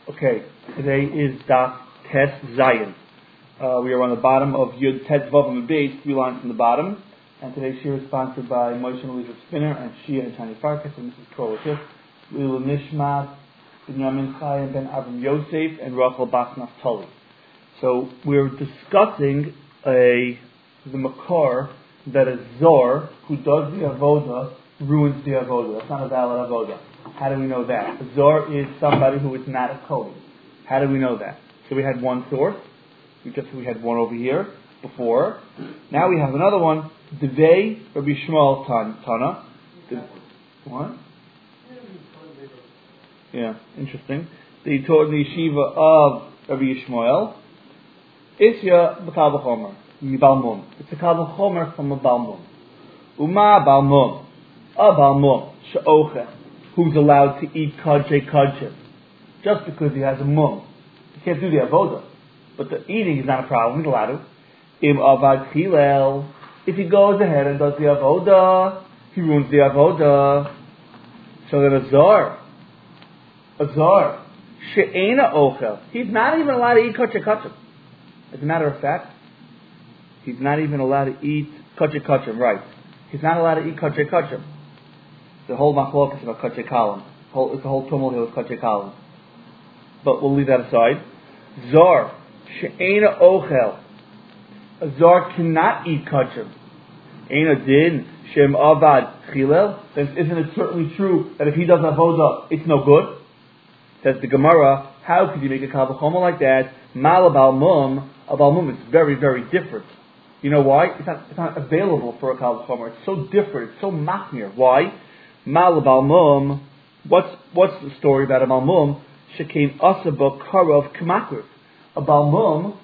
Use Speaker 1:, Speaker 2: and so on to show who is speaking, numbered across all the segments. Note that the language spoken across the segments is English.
Speaker 1: Okay, today is Daf Tes Zayin. We are on the bottom of Yud Tet Vav and Beis, 3 lines from the bottom. And today's shir is sponsored by Moshe and Elizabeth Spinner and Shia and Tanya Farkas and Mrs. Torah Schiff, Lila Nishmat, Binyamin Chaim Ben Avram Yosef, and Rachel Bas Naftali. So we're discussing the makar that a zor who does the avoda ruins the avoda. That's not a valid avoda. How do we know that? A zor is somebody who is not a kohen. How do we know that? So we had one source. We had one over here before. Now we have another one. Devei Rabbi Shmuel Tana. What? Yeah, interesting. They taught in the yeshiva of Rabbi Yishmael. Isya b'kal v'chomer mibalmum. It's a kal v'chomer from a balmum. Uma balmum, a balmum she'oche, who's allowed to eat kadche just because he has a mum. He can't do the avoda, but the eating is not a problem. He's allowed to. Im avad chilel, if he goes ahead and does the avoda, he ruins the avoda. So then a zar, she'ena ochel, he's not even allowed to eat kadche. As a matter of fact, he's not even allowed to eat kadche, right? He's not allowed to eat kadche. The whole machlok is about kadche kalim. It's the whole tumult here with kadche kalim. But we'll leave that aside. Zar, she'ena ochel. A zar cannot eat kadche. Eina din, shem avad chilel. Then isn't it certainly true that if he does avoda, it's no good? Says the Gemara, how could you make a kal v'chomer like that? Mal balmum, a balmum is very, very different. You know why? It's not available for a kal v'chomer. It's so different. It's so machmir. Why? Mal balmum. What's the story about a balmum? Shekein asaba karov k'makriv. A balmum,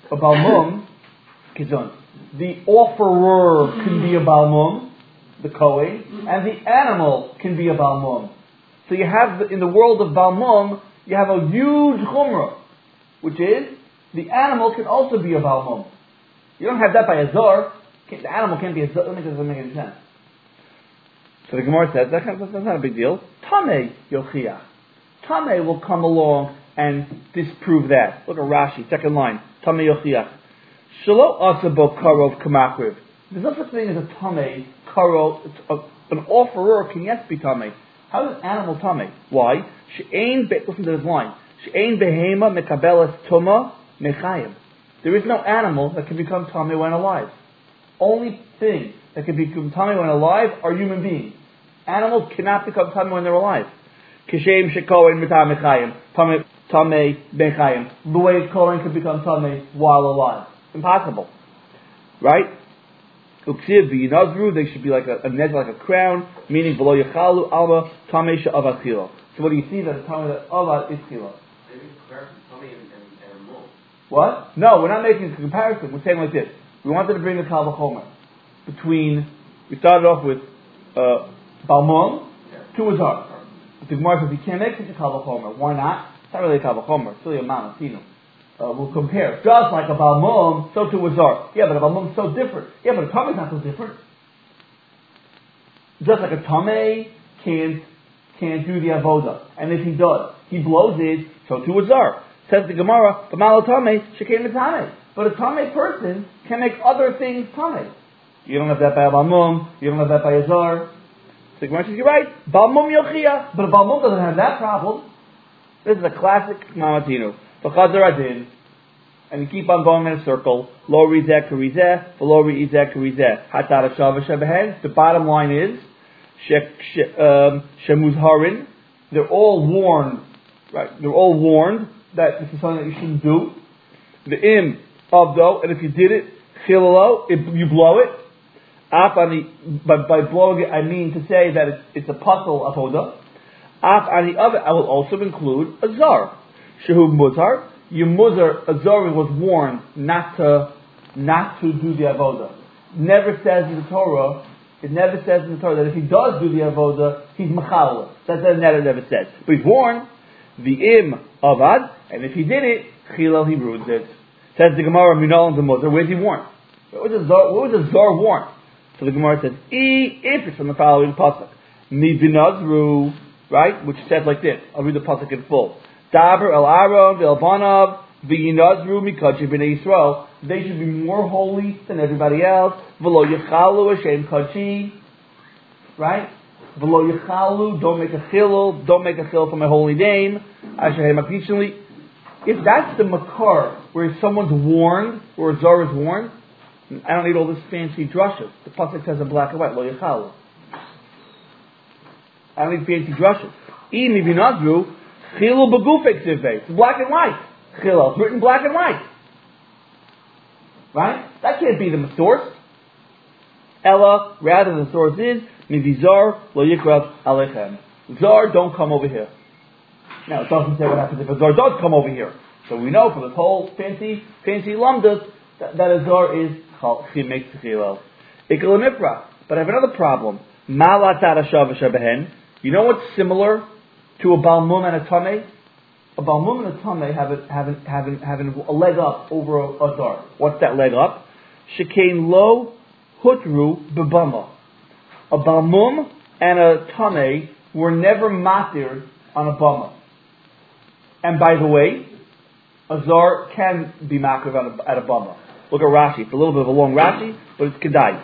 Speaker 1: kizun. The offerer can be a balmum, the kohen, and the animal can be a balmum. So you have, in the world of balmum, you have a huge chumrah, which is, the animal can also be a balmum. You don't have that by a zor. The animal can't be a zor. That doesn't make any sense. So the Gemara says, that's not a big deal. Tameh yochiach. Tameh will come along and disprove that. Look at Rashi, second line. Tameh yochiach. Shelo asabo karov kamakriv. There's no such thing as a tameh karov. An offerer can yes be tameh. How is an animal tameh? Why? Listen to this line. She'ein behema mekabelas tuma mechayim. There is no animal that can become tameh when alive. Only thing that can become tameh when alive are human beings. Animals cannot become tameh when they're alive. Kishem shekohen mitam mechayim. Tameh mechayim. The way a kohen can become tameh while alive. Impossible. Right? Uksiv v'yinazru, they should be like a nez, like a crown, meaning below yechalu alma tameh she'avad chila. So what do you see? That it's tameh that avad is chila. What? No, we're not making a comparison. We're saying like this. We wanted to bring the kal v'chomer between. We started off with balmum to a zar. But the Gemara says you can't make such a kal v'chomer. Why not? It's not really a kal v'chomer. It's really a manatino. We'll compare. Just like a balmum, so to a zar. Yeah, but a balmum is so different. Yeah, but a tameh is not so different. Just like a tameh can't do the avoda, and if he does, he blows it. So to a zar. Says the Gemara, "B'mal tameh shekein tameh." But a tameh person can make other things tameh. You don't have that by a balmum. You don't have that by a zar. So the Gemara says, "You're right. Balmum yochia, but a balmum doesn't have that problem." This is a classic mamatinu. V'chazar adin, and you keep on going in a circle. Lo rizeh karizeh, v'lo rizeh karizeh. Hatar hashava shebehen. The bottom line is shemuzharin. They're all warned, right? They're all warned that this is something that you shouldn't do. The im avdo, and if you did it, chilalo, you blow it. By blowing it, I mean to say that it's a pasul avoda. Af ani other, I will also include a zar. Shehu muzhar, you muzhar, a zar was warned not to do the avoda. It never says in the Torah that if he does do the avoda, he's machal. That never says. But he's warned, the im avad, and if he did it, chilal, he ruins it. Says the Gemara, minol and the muzhar, where's he warned? What was the zar warned? So the Gemara says, if it's from the following pasuk, mi v'nazru, right, which says like this. I'll read the pasuk in full. Daber el Aaron el Banav v'yinazru mikadshei b'nei Yisrael. They should be more holy than everybody else. V'lo yichalu Hashem kadshi. Right? V'lo yichalu. Don't make a chilul. Don't make a chilul from my holy name. Asher makdishli. If that's the makar where someone's warned, or a zar is warned, I don't need all this fancy drushes. The pasuk says in black and white, lo yichalu. I don't need fancy drushes. Even if you're not Drew, chilul begufek sivvei. It's black and white. Chilul. It's written black and white. Right? That can't be the source. Ella, rather the source is, mivizar lo yikrav alechem. Zar, don't come over here. Now, it doesn't say what happens if a zar does come over here. So we know from this whole fancy lumdas that a zar is makes chilul. Ikal nifra. But I have another problem. Malatat ashav behen. You know what's similar to a balmum and a tameh? A balmum and a tameh having a leg up over a zar. What's that leg up? Shekain lo hutru bebama. A balmum and a tameh were never matir on a bama. And by the way, a zar can be matir at a bama. Look at Rashi. It's a little bit of a long Rashi, but it's kedai.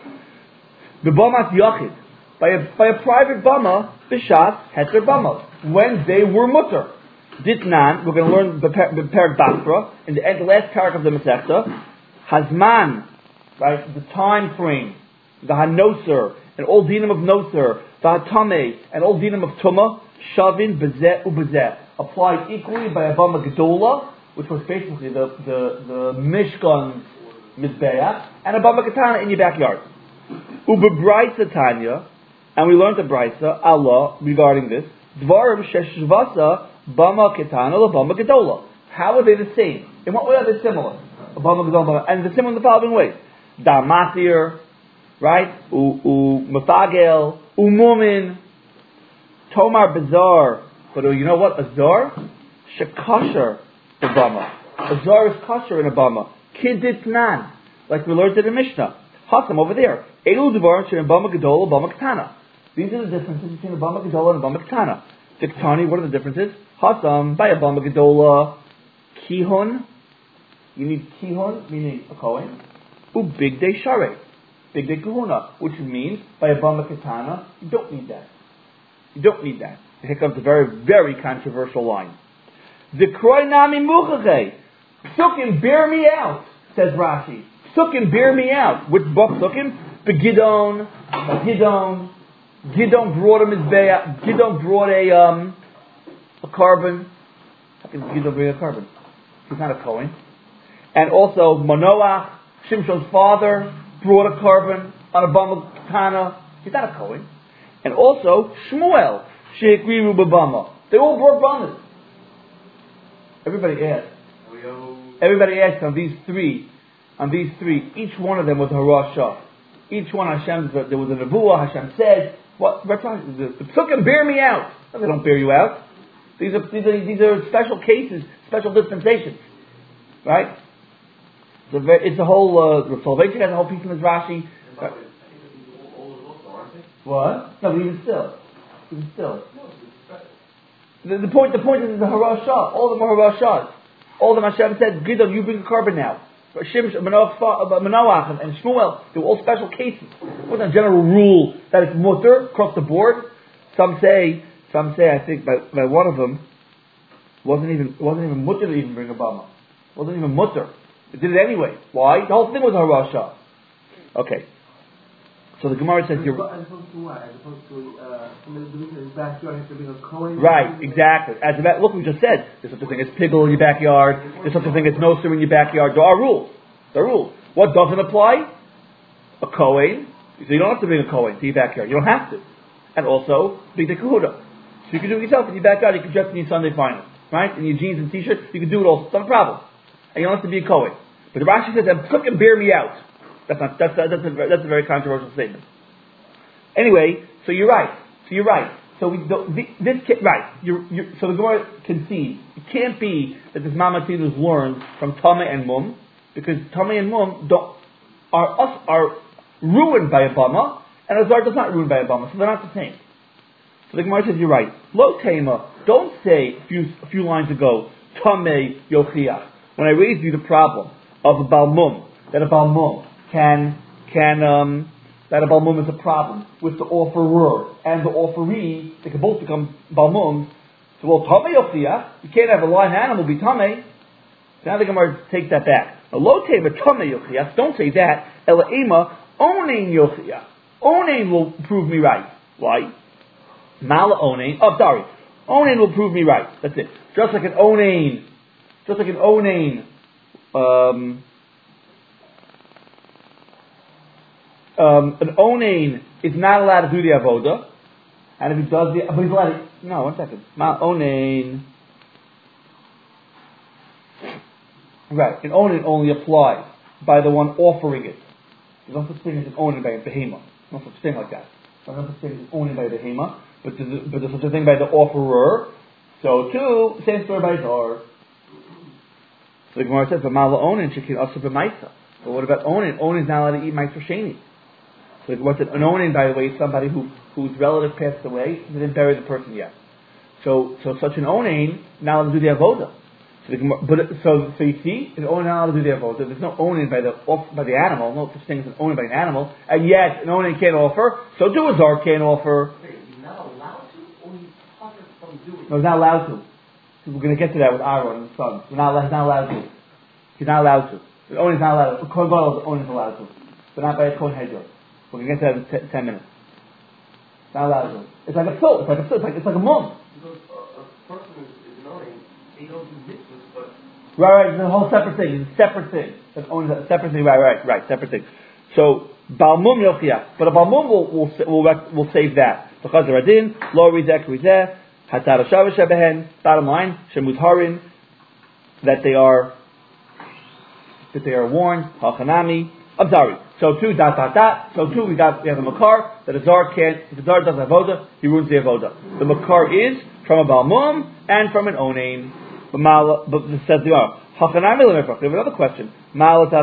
Speaker 1: Bebamat yachid. By a private bama, b'shas heter bama, when they were mutter. Ditnan, we're going to learn Perek Basra in the last parak of the Masechta. Hazman, right, the time frame, the hanoser, and all dinim of noser, the hatame, and all dinim of tuma, shavin bezeh ubezeh, applied equally by a bama gedola, which was basically the mishkan mizbeach, and a bama katana in your backyard. Ubebraisa tanya. And we learned the Braisa, Allah, regarding this. Dvarim sheshvasa bama ketana la bama gedola. How are they the same? In what way are they similar? Bama gedola, and they're similar in the following ways. Da matir, right? Mefagel, mumin, tomar bazar. But you know what? A zar? Shekasher the bama. A zar is kasher in a bama. Kiditnan. Like we learned in the Mishnah. Hasam over there. Elu dvarim shem bama gedola bama ketana. These are the differences between a bama gedola and a bama ketana. Diktani, what are the differences? Hasam, by a bama gedola, kihon, you need kihon, meaning a kohen, big day share, big day kahuna, which means by a bama ketana, you don't need that. You don't need that. Here comes a very, very controversial line. Zikroi nami muchachei, psukim, bear me out, says Rashi. Psukim, bear me out. Which book psukim? Begidon, Gidon. Gidon brought a mizbeah. Gidon brought a carbon. How can Gidon bring a carbon? He's not a Kohen. And also Manoach, Shimshon's father, brought a carbon on a bama katana. He's not a Kohen. And also Shmuel, sheikriru b'bama. They all brought bamas. Everybody asked on these three. Each one of them was a harashah. Each one Hashem, there was a nevuah. Hashem said, "What? The psukim bear me out." No, they don't bear you out. These are special cases, special dispensations, right? It's a whole. Soloveitchik has a whole piece in his Rashi. What? No, but even still. The point is the harashah. All of them are harashahs. All of them Hashem said, "Gidon, you bring a carbon now." Manoach and Shmuel, they were all special cases. It wasn't a general rule that it's mutter across the board. Some say, I think by one of them, wasn't even mutter to even bring a bama. Wasn't even mutter. It did it anyway. Why? The whole thing was a harasha. Okay. So the Gemara says you're
Speaker 2: as opposed to what? As opposed to somebody living in his backyard has to bring a Kohen.
Speaker 1: Right, exactly. Look, we just said there's such a thing as piggle in your backyard. There's such a thing as noser in your backyard. There are rules. What doesn't apply? A Kohen. So you don't have to bring a Kohen to your backyard. You don't have to. And also, big the kahuna. So you can do it yourself in your backyard. You can dress in your Sunday finals, right? In your jeans and t-shirt. You can do it all. It's not a problem. And you don't have to be a Kohen. But the Rashi says, "And cook and bear me out." That's a very controversial statement. Anyway, so you're right. So so the Gemara concedes it can't be that this Mamatin was learned from Tameh and Mum, because Tameh and Mum are ruined by a bama, and Azar does not ruin by a bama, so they're not the same. So the Gemara says you're right. Lo tema don't say a few lines ago, Tamei Yochiach. When I raised you the problem of a Balmum, that a Balmum that a Balmum is a problem with the offerer and the offeree, they can both become Balmum. So, well, Tamei Yochiach, you can't have a live animal be Tamei. So now the Gemara takes that back. Lo Teva Tamei Yochiach, don't say that. Ela Ema, Onein Yochiach. Onein will prove me right. Why? Mala Onein, Onein will prove me right. That's it. Just like an Onein, an Onein is not allowed to do the avoda, and if he does but he's allowed to, no, 1 second. Onein, right, an Onein only applies by the one offering it. There's no such thing as an Onein by a behemoth. No such thing like that. There's no such thing as an Onein by a behemoth, but there's such a thing by the offerer. So too, same story by Zor. So the Gemara says, "V'mala Onein shekin asa b'maisa." But what about Onein? Onein is not allowed to eat ma'aser sheni. So what's an Onein, by the way, is somebody whose relative passed away, they didn't bury the person yet. So such an Onein not allowed to do the avoda. So you see, an Onein not allowed to do the avoda. There's no Onein by the animal, no such thing as an Onein by an animal, and yet an Onein can't offer. So do a Zar can't offer.
Speaker 2: He's not allowed to, or he's punished from doing it?
Speaker 1: No, he's not allowed to. We're going to get to that with Aaron and his sons. He's not allowed to. He's not allowed to. The Onein is not allowed to. Kohen Gadol, the Onein is allowed to, but not by a Kohen Hedron. We're going to get to that in 10 minutes. Not allowed to. It's like a pill. It's like a mum.
Speaker 2: Because a person is knowing, they don't do mitzvahs, but...
Speaker 1: Right, it's a whole separate thing. It's a separate thing. It's only a separate thing, right, separate thing. So, Balmum Yochiach. But a Balmum will save that. Because the Radin, Lo Rizek Rizeh, Hatar Shavush Shebehen, bottom line, Shemuz Harin, that they are warned, Hachanami. I'm sorry. So too, So too, we have a makar that a zar can't. If the zar does avoda, he ruins the avoda. The makar is from a balmum and from an onein. But this says the Gemara. We have another question. You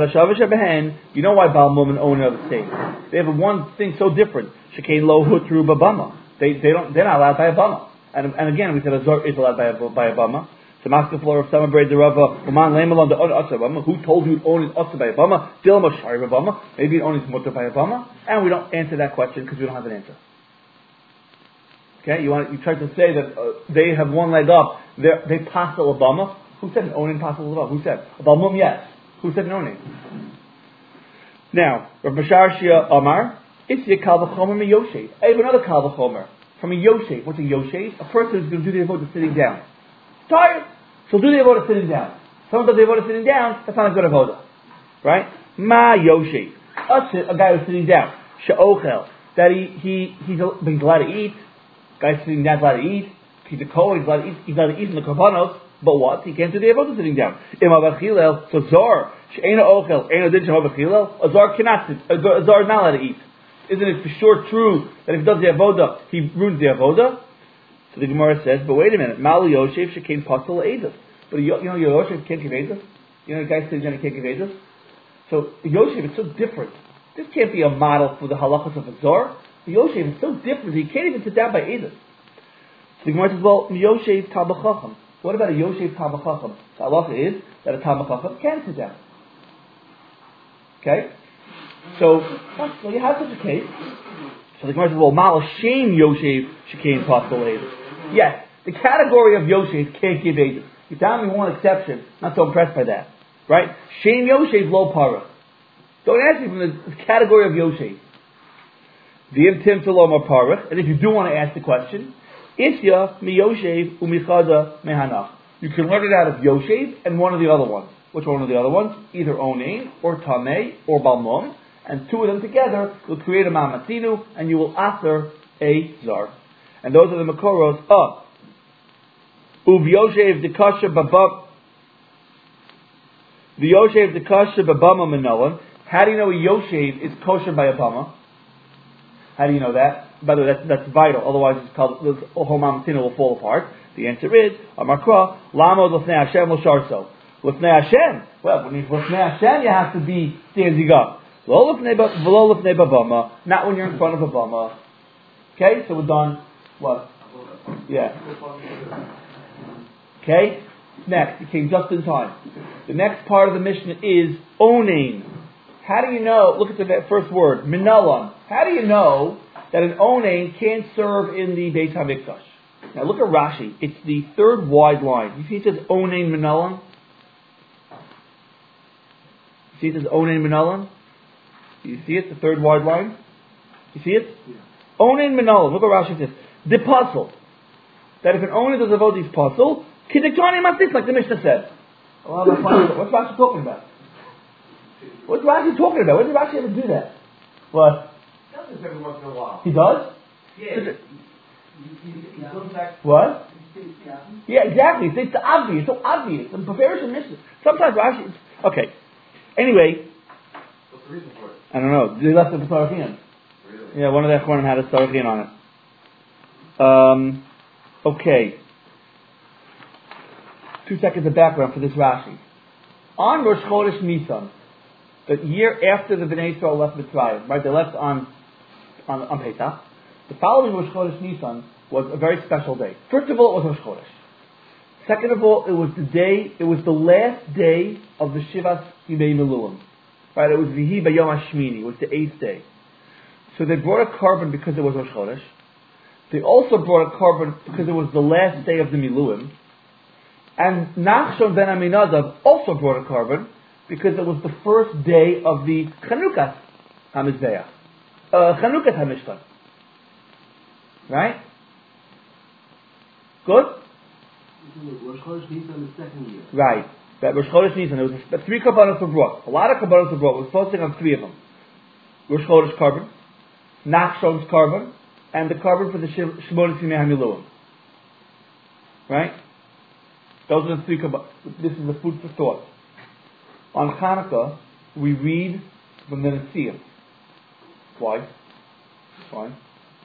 Speaker 1: know why balmum and onein are the same? They have one thing so different. Shekain lo hutru babama. They're not allowed by a bama. And again, we said a zar is allowed by a bama. The master floor of Sama Braid the Rava, who told you own is Asa by a Bama, Dilma Shari Bama, maybe it only is Mutter by a Bama, and we don't answer that question because we don't have an answer. Okay, you try to say that they have one leg up, they passel a Bama. Who said an Onin passel a Bama? Who said? A Balmum, yes. Who said an Onin? Now, Rav Bashar Shia Amar, it's the Kal V'chomer me Yoshev. I have another Kal V'chomer from a Yoshev. What's a Yoshev? A person who's going to do the avodah sitting down. Tired. So do the avodah sitting down. Someone does the avodah sitting down, that's not a good avodah. Right? Ma Yoshi. A guy who's sitting down. She'ochel. That he's allowed to eat. Guy's sitting down, allowed to eat. He's a kohen, he's allowed to eat in the korbanos. But what? He can't do the avodah sitting down. So Zor. She'ena ochel. Ena din she'hovachilel. A Zor cannot sit. A Zor is not allowed to eat. Isn't it for sure true that if he does the avodah, he ruins the avodah? So the Gemara says, but wait a minute, Mal Yoshev shekain pasal edus. But Yoshev can't give edus. The guy sitting down, he can't give edus. So Yoshev is so different. This can't be a model for the halachas of a zor. Yoshev is so different. He can't even sit down by edus. So the Gemara says, well, Yoshev tabachacham. What about a Yoshev tabachacham? The halacha is that a tabachacham can sit down. Okay, so you have such a case. So the Gemara says, well, Mal Shem Yoshev shekain pasal edus. Yes, the category of Yoshev can't give edus. You found me one exception. Not so impressed by that, right? Shem Yoshev lo para. Don't ask me from the category of Yoshev. V'im tim telomar parach. And if you do want to ask the question, Isya mi Yoshev umichada mehanach. You can learn it out of Yoshev and one of the other ones. Which one of the other ones? Either Onein or Tamei or Balmum. And two of them together will create a Ma'amatzinu, and you will author a Zar. And those are the Makoros of Uv Yoshev the Kasha Babam. The Yoshev the Kasha Babama Manoan. How do you know a Yoshev is kosher by a Bama? How do you know that? By the way, that's vital. Otherwise, it's called the whole Ma'amatzinu will fall apart. The answer is Amakra Lamo L'fnei Hashem L'Sharso. L'fnei Hashem. Well, when you're L'fnei Hashem, you have to be standing up. Not when you're in front of a bama. Okay, so we're done. What? Yeah. Okay? Next, it came just in time. The next part of the Mishnah is onain. How do you know, look at the first word, minalon. How do you know that an onain can't serve in the Beit HaMikdash? Now look at Rashi. It's the third wide line. You see it says onain minalon? You see it says onain minalon? You see it, the third wide line? You see it?
Speaker 2: Yeah.
Speaker 1: Onain minalon. Look what Rashi says. The puzzle. That if an owner does avoid these puzzle, Kidikani Matis, like the Mishnah said. What's Rashi talking about? What's Rashi talking about? When did Rashi ever do that? What?
Speaker 3: He does this every once in a while.
Speaker 1: He does?
Speaker 3: Yeah. He comes back.
Speaker 1: What? Yeah, exactly. It's obvious. So obvious. And Bavarian Mishnah. Sometimes Rashi. Okay. Anyway.
Speaker 3: What's the reason for it?
Speaker 1: I don't know. They left the Sarachin.
Speaker 3: Really?
Speaker 1: Yeah, one of the Achronim had a Sarachin on it. Okay. 2 seconds of background for this Rashi. On Rosh Chodesh Nisan, the year after the Bnei Yisrael left Mitzrayim, right? They left on Pesach. The following Rosh Chodesh Nisan was a very special day. First of all, it was Rosh Chodesh. Second of all, it was the last day of the Shivas Yimei Miluim. Right? It was Vihi Bayom Hashmini. It was the 8th day. So they brought a carbon because it was Rosh Chodesh. They also brought a carbon because it was the last day of the Miluim. And Nachshon ben Aminadav also brought a carbon because it was the first day of the Chanukas HaMizbeach. Chanukas HaMishkan. Right? Good?
Speaker 2: Rosh Chodesh Nisan the second year.
Speaker 1: Right. That Rosh Chodesh Nisan, there was 3 carbonos were brought. A lot of carbonos were brought. We're focusing on 3 of them. Rosh Chodesh carbon, Nachshon's carbon, and the carbon for the Shmonis Yimei HaMiluim. Right? Those are the 3 carbonos. This is the food for thought. On Hanukkah, we read from the Netziah. Why? Why?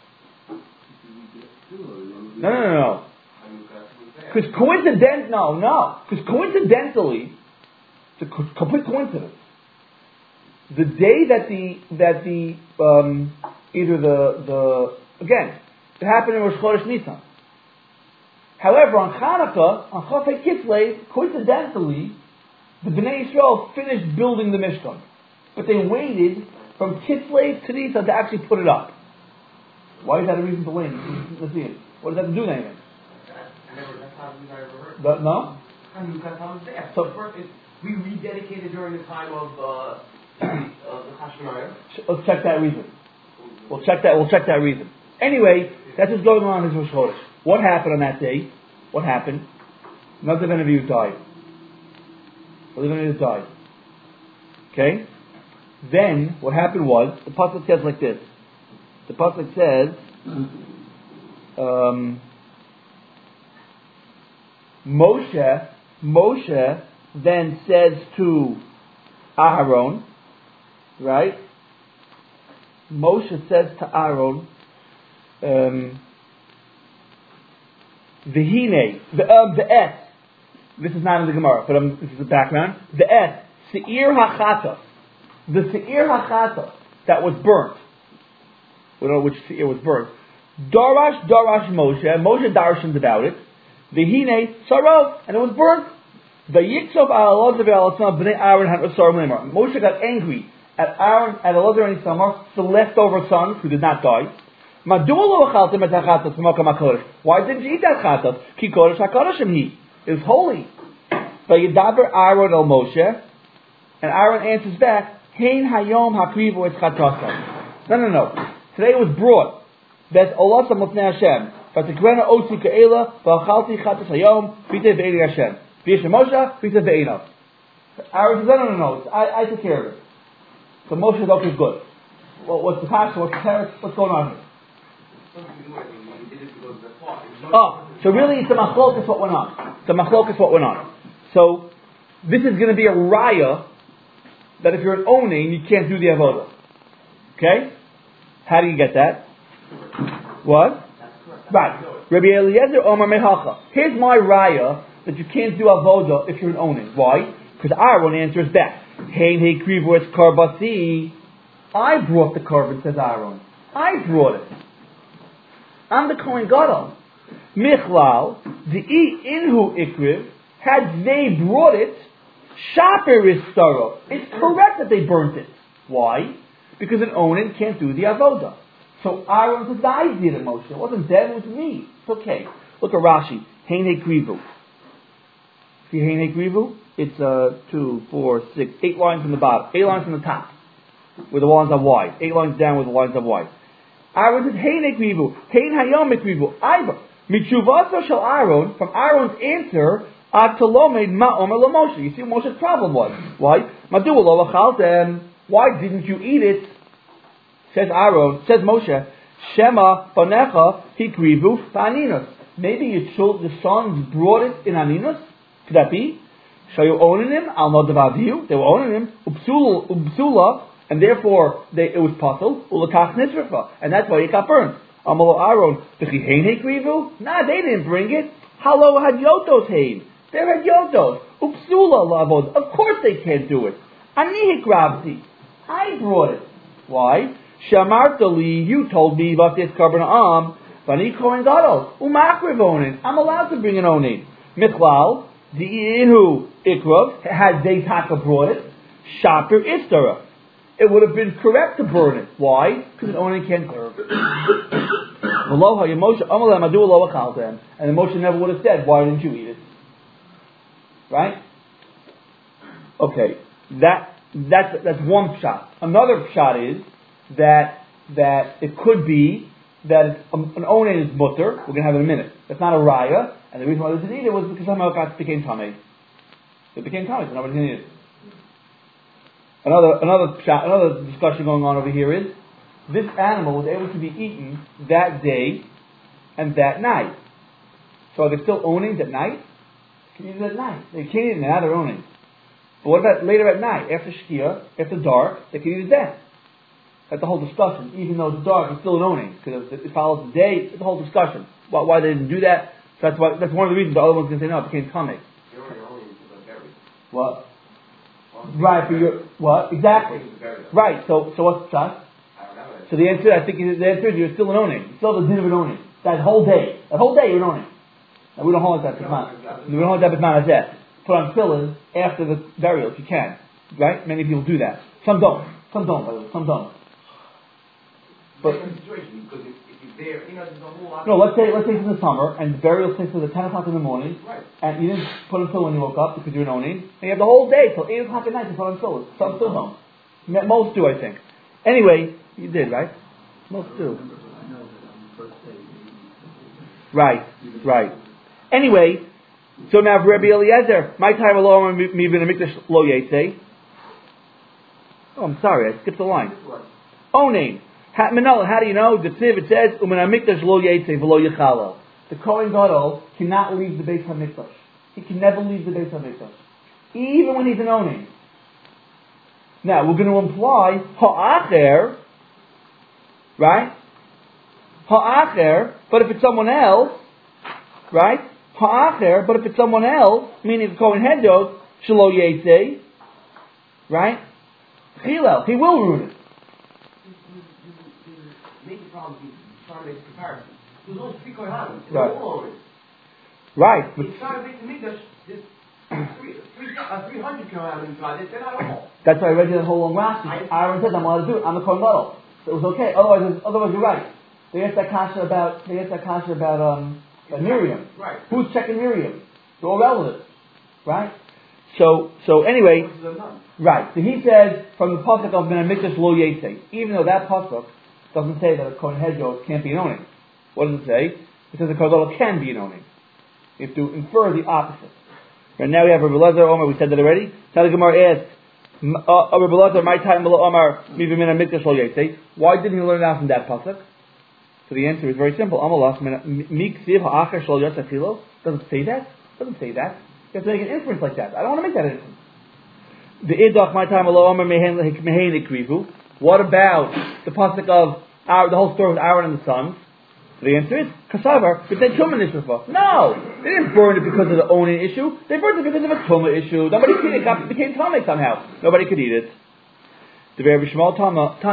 Speaker 1: No. Because coincidentally, it's a complete coincidence. The day that again, it happened in Rosh Chodesh Nisan. However, on Hanukkah, on Chafei Kislev, coincidentally, the Bnei Yisrael finished building the Mishkan, but they waited from Kislev to Nisan to actually put it up. Why is that a reason to wait? Let's see it. What does that have to do with anything?
Speaker 3: That's not the reason I ever heard.
Speaker 1: No?
Speaker 3: Hanukkah comes there.
Speaker 1: So-
Speaker 3: So first, we rededicated during the time of the Hashmonaim.
Speaker 1: Let's check that reason. We'll check that reason. Anyway, that's what's going on in Rosh Chodesh. What happened on that day? What happened? None of any of you died. None of you died. Okay? Then, what happened was, the pasuk says like this. The pasuk says, Moshe then says to Aharon, right? Moshe says to Aaron, V'hine, the et. This is not in the Gemara, but this is the background. The et, se'ir hachata, the se'ir hachata that was burnt. We don't know which se'ir was burnt. Darash Moshe, and Moshe darshaned about it. V'hine sarov, and it was burnt. V'yitzov al Elazar b'nei Aaron had asar lemar. Moshe got angry at Aaron, at Elazar and Isamar, the leftover sons who did not die. Why didn't you eat that chatas? Ki kodesh hakodeshim he. It was holy. Vayidaber Aaron el Moshe, and Aaron answers back, Hein hayom hakrivu et chatasam. No. Today it was brought. That's Allah samotnei Hashem. Vatikrena osi ke'ela v'achalti chatas hayom v'iteh ve'eni Hashem. V'yeshem Moshe v'iteh ve'enav. Aaron says, no. I took care of it. So Moshe said, okay, good. Well, what's the passion? What's the parents? What's going on here? So really it's the machlokas what went on. So this is going to be a raya that if you're an onain, you can't do the avodah. Okay? How do you get that? What? Right. Rabbi Eliezer Omar Mehacha. Here's my raya that you can't do avodah if you're an onain. Why? Because Aaron answers back. Hein he krivu es karbasi. I brought the carbon, says Aaron. I brought it. I'm the Kohen Gadol. Michlal, the inhu ikriv, had they brought it, shaper is thorough. It's correct that they burnt it. Why? Because an onen can't do the avoda. So Aaron said, I did it, Moshe. It wasn't them, it was me. It's okay. Look at Rashi. Heine krivu. See Heine krivu? It's 2, 4, 6, 8 lines from the bottom, 8 lines from the top, where the lines are wide. 8 lines down where the lines are wide. Aaron said, Heine krivu. Hein hayom krivu. Iva. Mitzuvasa shel Aaron, from Aaron's answer, Atalomed ma'omer l'Moshe. You see what Moshe's problem was. Why? Madu lo achaltem. Why didn't you eat it? Says Aaron, says Moshe, Shema banecha hikrivu fa'aninos. Maybe your sons brought it in aninos. Could that be? Shayu owning him, al nodavaviu. They were owning him, ubsula, and therefore it was puzzle. Ulakach nisrafa, and that's why it got burned. Amalo Aaron, b'chihein hikrivu. Nah, they didn't bring it. Halo had yotos hein. They had yotos. Upsula lavod. Of course they can't do it. Ani hikravti. I brought it. Why? Shamartali, you told me about this carbon am. Vani kohen gadol. Umakriv onin. I'm allowed to bring an onin. Michlal, the inhu ikrav, had they taka brought it. Shaper istara. It would have been correct to burn it. Why? Because an onin can't serve. And the Moshe never would have said, why didn't you eat it? Right? Okay. That's one shot. Another shot is that it could be that an onen is mutter. We're going to have it in a minute. That's not a raya. And the reason why they didn't eat it was because Hamelkat became tamei. It became tamei, so nobody can eat it. Another discussion going on over here is, this animal was able to be eaten that day and that night. So are they still owning at night? They can eat it at night. They can't eat it now, they're owning. But what about later at night, after Shkia, after dark, they can eat it then? That's the whole discussion. Even though it's dark, it's still an owning, because it follows the day. It's the whole discussion. Why they didn't do that? So that's one of the reasons the other one's going to say, no, it became tamei. What? Right, what? Exactly. Right, so what's the shot? So the answer, I think, you're still an owning. You still have the din of an owning. That whole day you're an owning. Now we don't hold that bitman. We don't hold that bitman as that. Put on tefillin after the burial if you can. Right? Many people do that. Some don't. By the way. Some don't. But
Speaker 3: situation, because if you're there, there's a whole lot.
Speaker 1: No, let's say it's in the summer and the burial takes place at 10 o'clock in the morning,
Speaker 3: right? And
Speaker 1: you didn't put on tefillin when you woke up because you're an owning, and you have the whole day till 8 o'clock at night to put on tefillin. Some still don't. Most do, I think. Anyway, you did, right? Most do. Right. Anyway, so now for Rabbi Eliezer, my time alone, me been a mikdash lo yetze. Oh, I'm sorry, I skipped the line. Onain. How do you know? The Tziv, it says, Umen HaMikdash lo yetze v'lo yechalel. The Kohen Gadol cannot leave the Beis HaMikdash. He can never leave the Beis HaMikdash. Even when he's an Onain. Now, we're going to imply ha'acher, right? Ha'acher, but if it's someone else, right? Ha'acher, but if it's someone else, meaning the Kohen Hedot, shelo yetze, right? Chilel, he will ruin it.
Speaker 3: The major problem is trying to make a comparison. There's only 3 Kohanim.
Speaker 1: Right.
Speaker 3: All over it.
Speaker 1: Right. But
Speaker 3: he's trying to make the Mikdash, there's 300 Kohanim inside it, they're not all.
Speaker 1: That's why I read you that whole long Rashi. Aaron said, I'm allowed to do it. I'm the Kohen Gadol. So it was okay. Otherwise you're right. They asked that kasha about Miriam.
Speaker 3: Right.
Speaker 1: Who's checking Miriam? They're all relatives. Right? So anyway, right. So he says from the pasuk of Ben Mikdash lo yetze, even though that pasuk doesn't say that a Kohen Hedot can't be an owning. What does it say? It says a Kohen Gadol can be an owning. You have to infer the opposite. And now we have Rabbi Eliezer Omer. We said that already. Tell Gemara asked, Rabbi Eliezer, my time Omar mi b'min Mikdash lo yetze. Why didn't he learn that from that pasuk? So the answer is very simple. Amalach miksiv ha'acher shel yosefilo. Doesn't say that. Doesn't say that. You have to make an inference like that. I don't want to make that inference. The idach my time Omar mehen ikrivu. What about the pasuk of the whole story with Aaron and the sons? So the answer is kasavar. But they tumah nishrafa. No, they didn't burn it because of the owning issue. They burned it because of a tumah issue. Nobody could eat it. It became tamei somehow. Nobody could eat it. The Rabbi Shmuel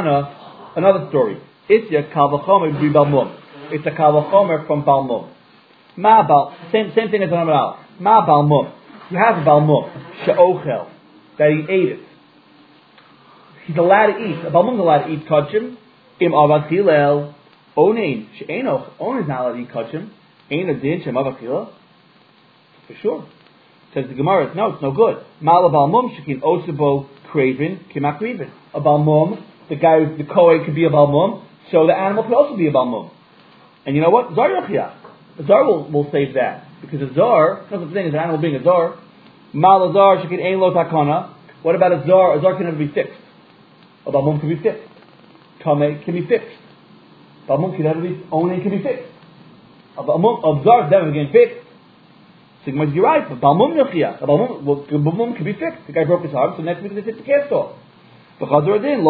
Speaker 1: Tana, another story. It's a kal v'chomer b'Balmum. It's a kal v'chomer from Balmum. Same thing as an Amal. Ma balmum. You have a balmum she'ochel that he ate it. He's allowed to eat. A balmum is allowed to eat kachim. Im avad chilel onein she'enoch. Onein is not allowed to eat kachim. Ein adin shem avad chilel. For sure. Says the Gemara. No, it's no good. Mal balmum shekin osebo craven kimakrivin. A balmum, the guy, the kohen could be a balmum, so the animal could also be a balmum. And you know what? Zar yachia. A zar will save that. Because a zar, no such thing as an animal being a zar. Mal a zar shekin ein lo takana. What about a zar? A zar can never be fixed. A balmum can be fixed. Tameh can be fixed. Balmum can never be, onen can be fixed. A zar is never getting fixed. So you're right, but balmum yachia. A balmum can be fixed. The guy broke his arm, so next week they take the cast off. What's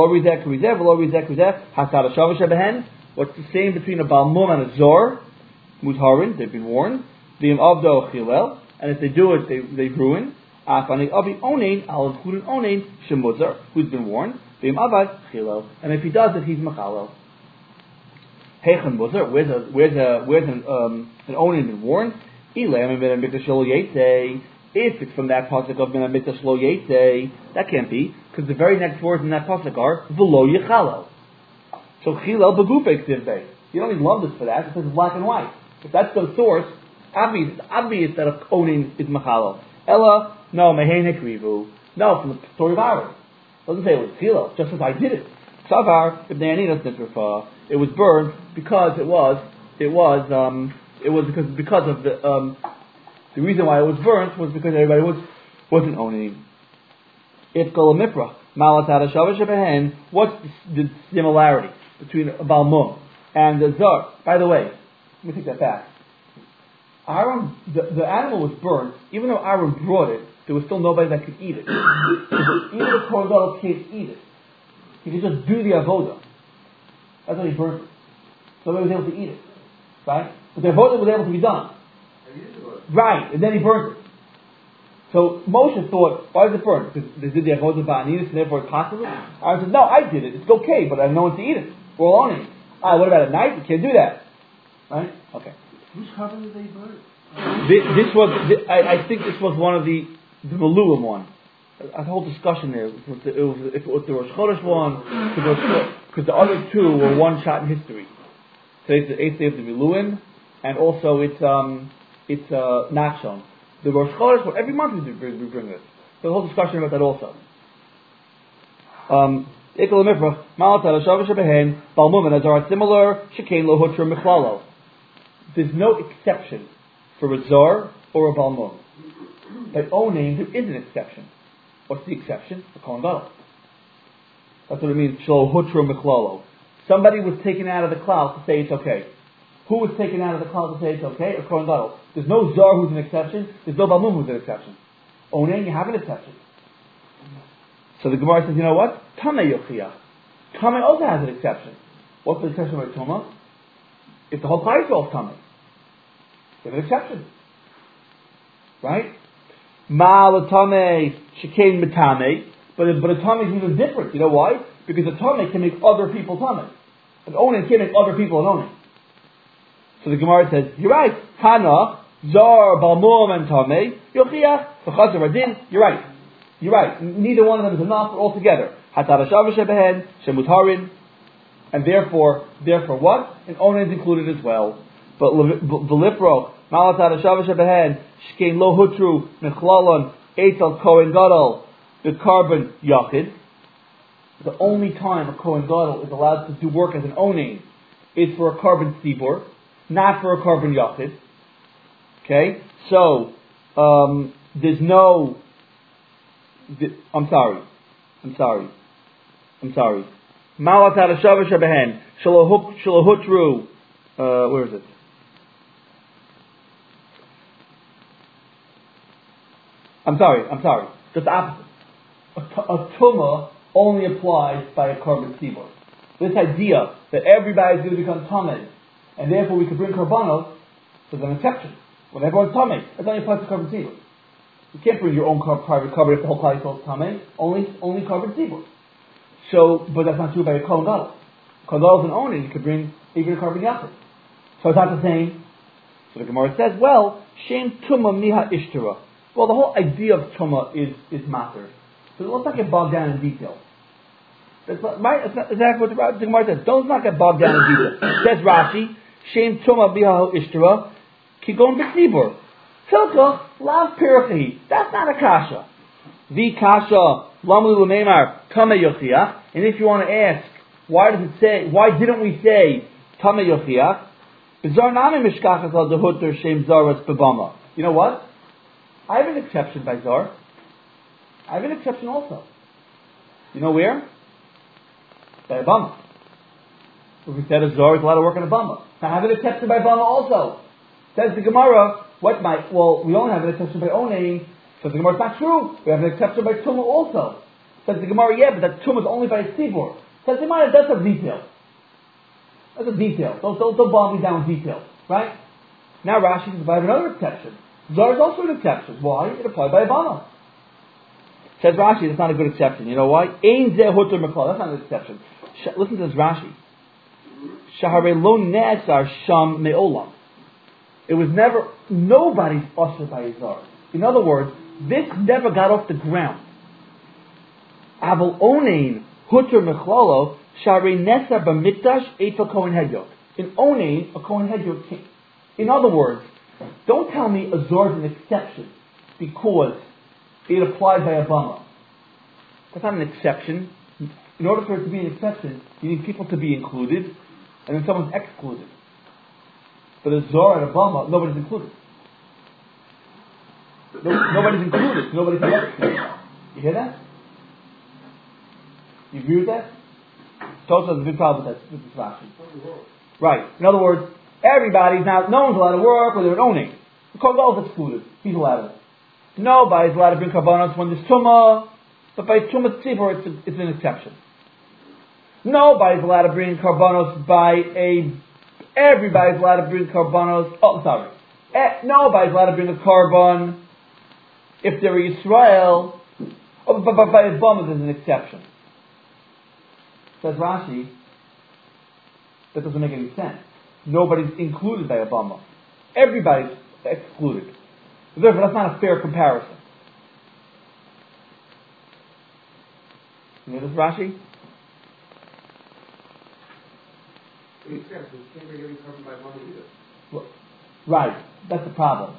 Speaker 1: the same between a balmum and a zor? Mutharin, they've been warned. V'im avdo chilel, and if they do it, they ruin. Afani avi onein, I'll include an onein shemuzar, who's been warned. V'im avad chilel, and if he does it, he's machalel. Heichen muzar, where's an onein been warned? Ilem ben mikdash lo yetei. If it's from that pasuk of ben mikdash lo yetei, that can't be, because the very next words in that pasuk are v'lo yechalel. So chilel begufei ktivbei. You don't even love this for that. It says black and white. If that's the source, obvious that a onin is machalel. Ella, no, mehei nekrivu. No, from the story of Aaron. It doesn't say it was chilel, just as I did it. Savar, if ne'aninas nitrafa, it was burned because because of the reason why it was burnt was because everybody wasn't owning. If Golamipra, Malatata Shavash Behen, what's the similarity between a Balmum and the Zar? By the way, let me take that back. Aaron, the animal was burnt, even though Aaron brought it, there was still nobody that could eat it. Even the Kohen Gadol can't eat it. He could just do the avoda. That's why he burnt it. So nobody was able to eat it. Right? But the avoda was able to be done. Right, and then he burnt it. So Moshe thought, why is it burnt? Because they did the avodah ba'aninus and therefore it's possible? Aaron said, no, I did it. It's okay, but I have no one to eat it. We're all on it. What about at night? You can't do that. Right? Okay.
Speaker 2: Which carbon did they burn?
Speaker 1: I think this was one of the Maluim one. A whole discussion there. If it was the Rosh Chodesh one, because the other two were one shot in history. So it's the 8th day of the Miluim, and also it's Nachshon. The Rosh Chodesh, well, every month we bring this. There's a whole discussion about that also. Similar. There's no exception for a Zar or a Balmum. By owning, there is an exception. What's the exception? The Kohen Gadol. That's what it means. Shlo hutra michlalo. Somebody was taken out of the cloud to say it's okay. Who was taken out of the cloud to say it's okay? A Kohen Gadol. There's no Zar who's an exception. There's no Balmum who's an exception. Onen, you have an exception. So the Gemara says, you know what? Tameh yochiyah. Tameh also has an exception. What's the exception by Tumah? If the whole Klal Yisrael is Tameh, you have an exception. Right? Ma'al Tameh shekain Metameh. But a Tameh is even different. You know why? Because a Tameh can make other people Tameh. An Onen can make other people an Onen. So the Gemara says, you're right. Hanach, Zar, Balmum, and Tameh, Yochiyah, V'chazar Adin. You're right. You're right. Neither one of them is enough altogether. Hatar Hashav Shebehen, Shemutarin. And therefore what? An Onen is included as well. But V'lipro, Malatar Hashav Shebehen, Shkein Lo Hutru, Mechlalon, Eitel Kohen Gadol, the carbon Yachid. The only time a Kohen Gadol is allowed to do work as an Onen is for a carbon Tzibor, not for a carbon Yachid. Okay? So, there's no... I'm sorry. Malatat Hashavah Shebehen, Shalohutru, where is it? I'm sorry. Just the opposite. A tumah only applies by a carbon tzibur. This idea that everybody's going to become tameh, and therefore we could bring karbanos, is an exception. When everyone's tameh, it only applies to carbon tzibur. You can't bring your own private carbon if the whole Klal Yisrael is tameh. Only carbon tzibur. So, but that's not true by a Kohen Gadol. Kohen Gadol is an owner, you could bring even a carbon yachid. So it's not the same. So the Gemara says, well, Shem Tuma Miha Ishtara. Well, the whole idea of Tuma is matter. So let's not get bogged down in detail. That's not, right? That's not exactly what the Gemara says. Don't not get bogged down in detail. Says Rashi, Shem Tuma Miha Ishtara, Kigon B'Tzibur. Tilka, Lav Pirachi. That's not a kasha. The kasha, Lamlu L'Meimar, Tama Yochiach. And if you want to ask, why didn't we say Tama Yochiach? You know what? I have an exception by Zar. I have an exception also. You know where? By a Bama. If we said a Zar is allowed to work on a Bama. I have an exception by Bama also. Says the Gemara, we don't have an exception by Onein. Says the Gemara, it's not true. We have an exception by Tumah also. Says the Gemara, yeah, but that Tumah is only by a Tzibur. Says the Gemara, that's a detail. That's a detail. Don't bog me down with detail. Right? Now Rashi says, I have another exception. Zar is also an exception. Why? It applied by a Bama. Says Rashi, that's not a good exception. You know why? Ein zeh huter mekol. That's not an exception. Listen to this Rashi. Shahare lo ne'asar sham me'olam. It was never, nobody's usher by a Zar. In other words, this never got off the ground. Aval onein huter mechlolo shahare nesar b'mikdash eifel kohen hedyot. In onein, a kohen hedyot king. In other words, don't tell me a Zar is an exception because it applied by a Bama. That's not an exception. In order for it to be an exception, you need people to be included, and then someone's excluded. But a Zar and a Bama, nobody's included. Nobody's included. Nobody can get excluded. You hear that? You agree with that? Tosha has a big problem with this Rashi. Right. In other words, everybody's now, no one's allowed to work with their owning. The Kohen is excluded. He's allowed to. Nobody's allowed to bring karbanos when there's tumah, but by tumah tzibur it's an exception. Nobody's allowed to bring karbanos everybody's allowed to bring karbanos, nobody's allowed to bring a karban if they're Yisrael, but by a bama there's an exception. Says Rashi, that doesn't make any sense. Nobody's included by a bama. Everybody's excluded. Therefore, that's not a fair comparison. You know this, Rashi? Right. That's the problem.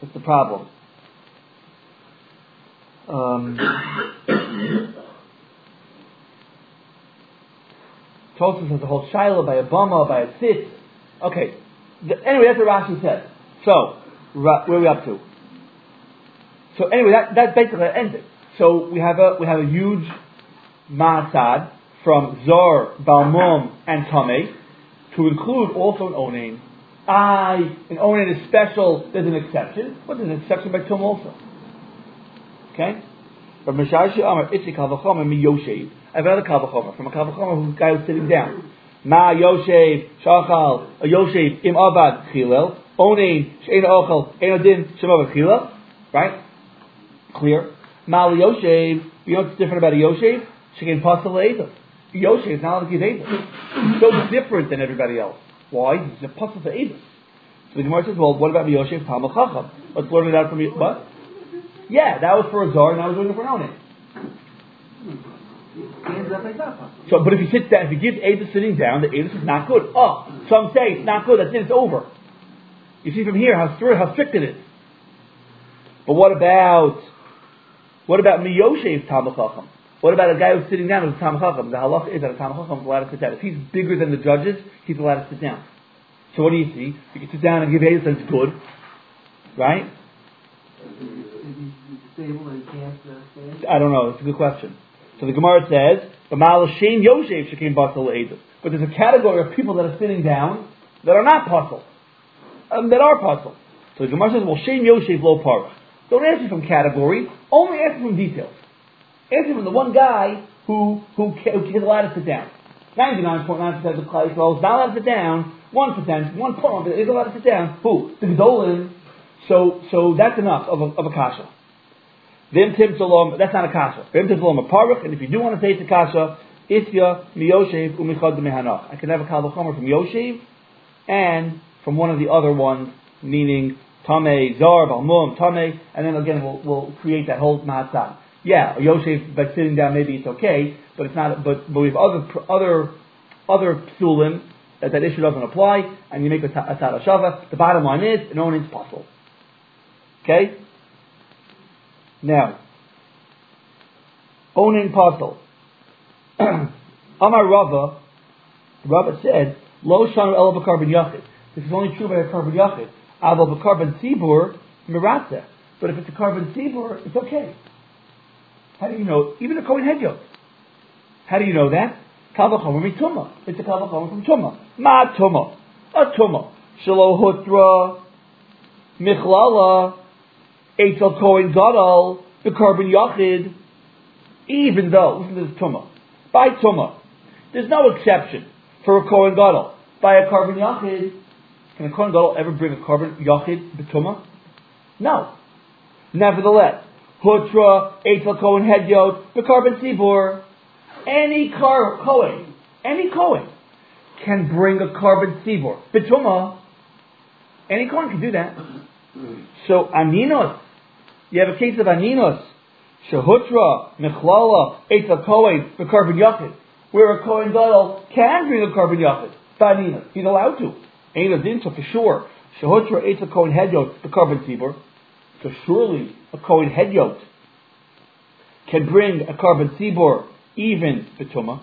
Speaker 1: Tosfos has a whole shiloh by a bama, by a tzitz. Okay. Anyway, that's what Rashi says. So, where are we up to? So anyway, that basically ends it. So we have a huge ma'asad from Zor, Balmum, and Tameh to include also an Onein. An Onein is special. There's an exception, but there's an exception by Tum also. Okay. From Mishashi Amar Itzik Kavachomer Mi Yoshev. I have another Kavachomer from a Kavachomer who's guy who's sitting down. Ma Yoshev Shachal a Yoshev Im Abad Chilel Onein Shein Ochel Ein Adin Shemavad Chilel. Right. Clear. Mal Yoshev, you know what's different about a Yoshev? She can pasal le'edav. Yoshev is not like Edav. He's so different than everybody else. Why? He's a pasal to Edav. So the Gemara says, well, what about Yoshev? Talmud Chacham. Let's learn it out from you. What? Yeah, that was for a Zar, and I was doing it for an Onein. So, but if he sits down, if he gives Edav sitting down, the Edav is not good. Oh, some say it's not good, that's it, it's over. You see from here how strict it is. But what about Miyoshev Talmud Chacham? What about a guy who's sitting down who's a Talmud Chacham? The halacha is that a Talmud Chacham is allowed to sit down. If he's bigger than the judges, he's allowed to sit down. So what do you see? You can sit down and give Edav, so it's good. Right? I don't know. It's a good question. So the Gemara says, "B'mal Shem Yoshev shekim basal Edav." But there's a category of people that are sitting down that are not puzzle, that are puzzle. So the Gemara says, "Well, Shem Yoshev lo parach." Don't answer from categories, only answer from details. Answer from the one guy who is allowed to sit down. 99.9% of Klal Yisrael is not allowed to sit down. 1% is allowed to sit down. Who? The Gedolim. So that's enough of a kasha. Vim Tim Salom, that's not a kasha. Vim Tim Salom a parach, and if you do want to say it's a kasha, Isya Miyoshev Umichad Mehanach. I can have a Kal V'chomer from Yoshev and from one of the other ones meaning Tameh, Zar, Balmum, Tameh, and then again we'll create that whole Matzah. Yeah, Yosef, by sitting down maybe it's okay, but it's not. But we have other psulim that issue doesn't apply, and you make a tzara shava. The bottom line is, an onin's possible. Okay? Now, onin possible. Amar Rava said, Lo shanu ela b'karban yachid. This is only true by a karban yachid. Aval b'karban tzibur miratzeh. But if it's a karban tzibur, it's okay. How do you know? Even a kohen hedyot. How do you know that? Kal v'chomer mituma. It's a kal v'chomer from tuma. Ma tuma. A tuma. Shelo hutra michlala eitzel kohen gadol b'karban yachid. Even though, listen to this tuma. By tuma, there's no exception for a kohen gadol. By a karban yachid, can a kohen gadol ever bring a karban yachid b'tuma? No. Nevertheless, hutra eitzel kohen hedyot b'karban tzibur. Any kohen can bring a karban tzibur b'tuma. Any kohen can do that. So aninos, you have a case of aninos. Shehutra, Mechlala, Eitzel Kohen, the Karban Yachid, where a Kohen Gadol can bring a Karban Yachid, Banina, he's allowed to. Ain't din, so for sure. Shehutra, Eitzel Kohen Hedyot, the Karban Tzibur, so surely a Kohen Hedyot can bring a Karban Tzibur, even Betuma.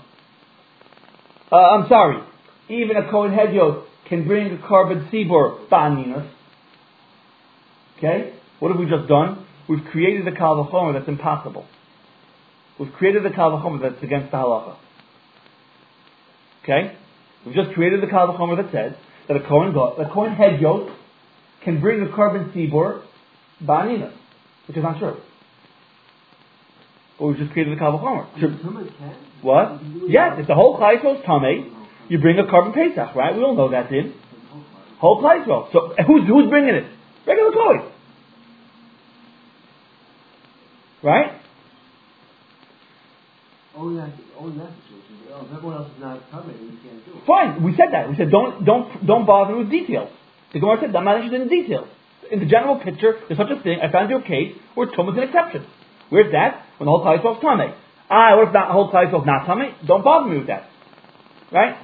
Speaker 1: Even a Kohen Hedyot can bring a Karban Tzibur, Baninas. Okay? What have we just done? We've created a kal v'chomer that's impossible. We've created a kal v'chomer that's against the halacha. Okay? We've just created the kal v'chomer that says that a kohen hedyot can bring a karban tzibur ba'anina, which is not true. But we've just created the kal v'chomer. What? Yes, it's the whole Klal Yisrael's tamei. You bring a karban pesach, right? We all know that in whole Klal Yisrael. So who's bringing it? Regular kohen. Right?
Speaker 2: Only that situation. If everyone else is not coming, you can't do it.
Speaker 1: Fine, we said that. We said don't bother with details. The Gemara said I'm not interested in details. In the general picture, there's such a thing. I found you a case where Tum is an exception. Where's that? When the whole Klal Yisrael is Tamei. What if not the whole Klal Yisrael is not Tamei? Don't bother me with that. Right?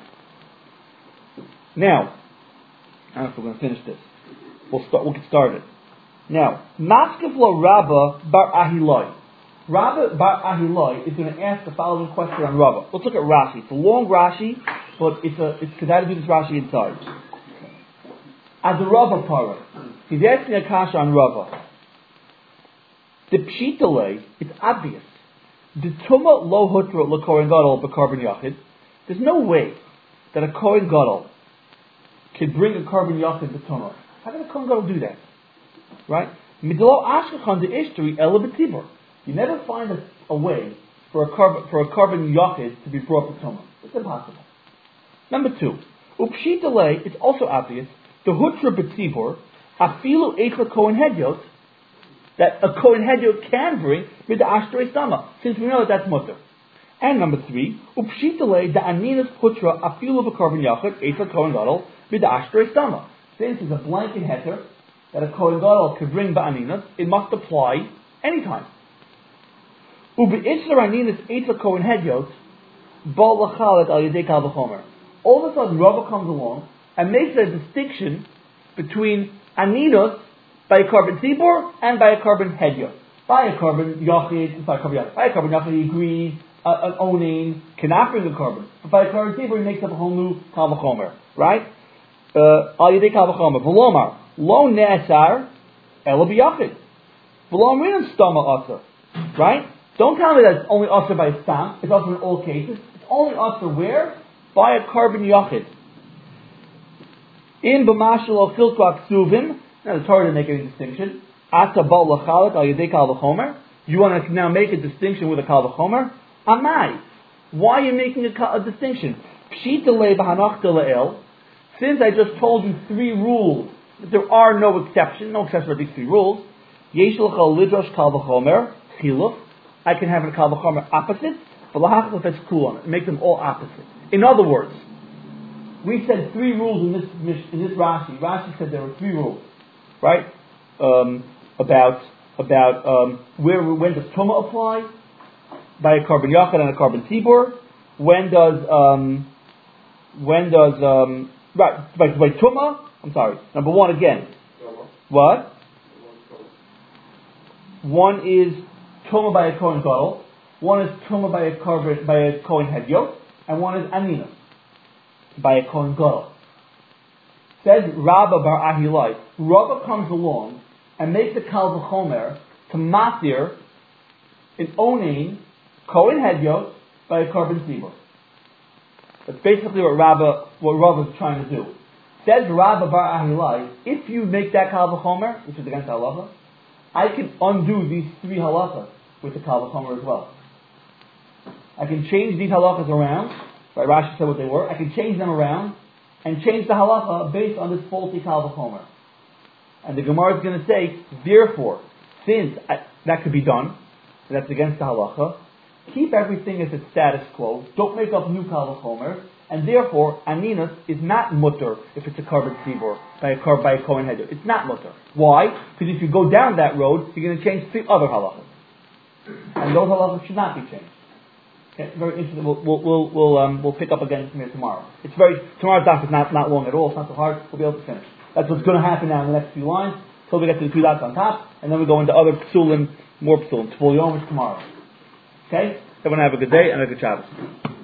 Speaker 1: Now, I don't know if we're going to finish this. We'll get started. Now, Maskef lo Rabba bar Ahilai. Rabba bar Ahilai is going to ask the following question on Rabba. Let's look at Rashi. It's a long Rashi, but it's because I had to do this Rashi inside. As a Rabba para, he's asking a kasha on Rabba. The pshitale, it's obvious. The tuma lo hutra lo kohen gadol b'karban yachid. There's no way that a kohen gadol can bring a karban yachid b'tuma. How can a kohen gadol do that? Right? Midlo ashkachan de ishtari ela b'tzibur. You never find a way for a karban yachid to be brought to tuma. It's impossible. Number two, upshitale, it's also obvious. The hutra b'tzibur afilu eichla kohen hedyot, that a kohen hedyot can bring with the ashtray stama, since we know that that's mutter. And number three, upshitale the aninas hutra afilu b'karban yachid eichla kohen gadol with the ashtray stama. Since it's a blanket heter that a kohen gadol could bring ba'aninas, it must apply anytime. Ube'isra aninas eichla kohen hedyot bal lachalet al yedei kal v'chomer. All of a sudden, Rava comes along and makes a distinction between aninos by a karban tzibur and by a karban hedyot. By a karban yachid, by a karban yachid, he agrees an onin cannot bring a karban, but by a karban tzibur he makes up a whole new kal v'chomer, right? Al yedei kal v'chomer. V'lomar lo ne'asar ela b'yachid. V'lo amrinan stama asar, right? Don't tell me that it's only asar by a stam. It's also in all cases. It's only asar where? By a karban yachid. In b'mashal o chilkwa ksuvim. Now it's hard to make any distinction. Ata bal lachalet al yedei kal v'chomer. You want to now make a distinction with a kal v'chomer? Amai. Why are you making a distinction? Pshita le b'hanach le'el. Since I just told you three rules, that there are no exceptions for these three rules. Yesh l'cha lidrosh kal v'chomer chiluf. I can have a kal v'chomer opposite, but lahachal fetz kulon. It makes them all opposite. In other words, we said three rules in this Rashi. Rashi said there were three rules. right? About when does Tumah apply? By a carbon Yachad and a carbon Tzibur. When does by Tumah? I'm sorry. Number one again. What? One is Tumah by a Kohen Gadol. One is Tumah by a Kohen Hedyot, and one is Anina by a Kohen Gadol. Says Rabba Bar Ahilai. Rabba comes along and makes a Kal V'chomer to matir in owning Kohen Hedyot by a carbon Tzibur. That's basically what Rabba is trying to do. Says Rabba Bar Ahilai, if you make that Kal V'chomer, which is against the halacha, I can undo these three halachas with the Kal V'chomer as well. I can change these halachas around. Right, Rashi said what they were. I can change them around and change the halacha based on this faulty Kal V'chomer. And the Gemara is going to say, therefore, since that could be done, and that's against the halacha, keep everything as its status quo. Don't make up new Kal V'chomer, and therefore, Aninus is not mutter if it's a carbon tzibur by a Kohen Hedyot. It's not mutter. Why? Because if you go down that road, you're going to change three other halachas, and those halachas should not be changed. Okay, very interesting. We'll pick up again from here tomorrow. Tomorrow's daf is not long at all. It's not so hard. We'll be able to finish. That's what's going to happen now in the next few lines until we get to the two dots on top, and then we go into other psulim, more psulim. Tvul Yom is tomorrow. Okay, everyone have a good day and a good Shabbos.